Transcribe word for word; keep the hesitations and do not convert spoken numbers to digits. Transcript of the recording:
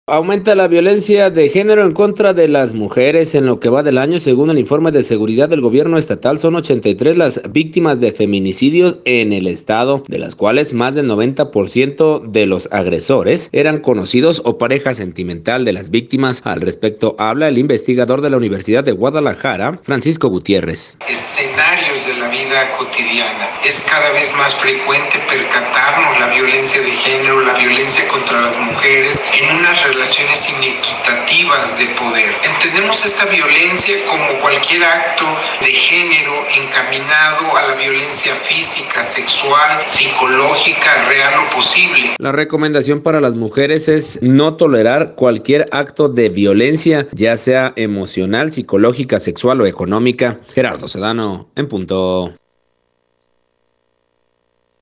Aumenta la violencia de género en contra de las mujeres en lo que va del año. Según el informe de seguridad del gobierno estatal, son ochenta y tres las víctimas de feminicidios en el estado, de las cuales más del noventa por ciento de los agresores eran conocidos o pareja sentimental de las víctimas. Al respecto habla el investigador de la Universidad de Guadalajara, Francisco Gutiérrez. Escenarios de la vida cotidiana. Es cada vez más frecuente percatarnos la violencia de género, la violencia contra las mujeres en unas relaciones inequitativas de poder. Entendemos esta violencia como cualquier acto de género encaminado a la violencia física, sexual, psicológica, real o posible. La recomendación para las mujeres es no tolerar cualquier acto de violencia, ya sea emocional, psicológica, sexual o económica. Gerardo Sedano, en punto.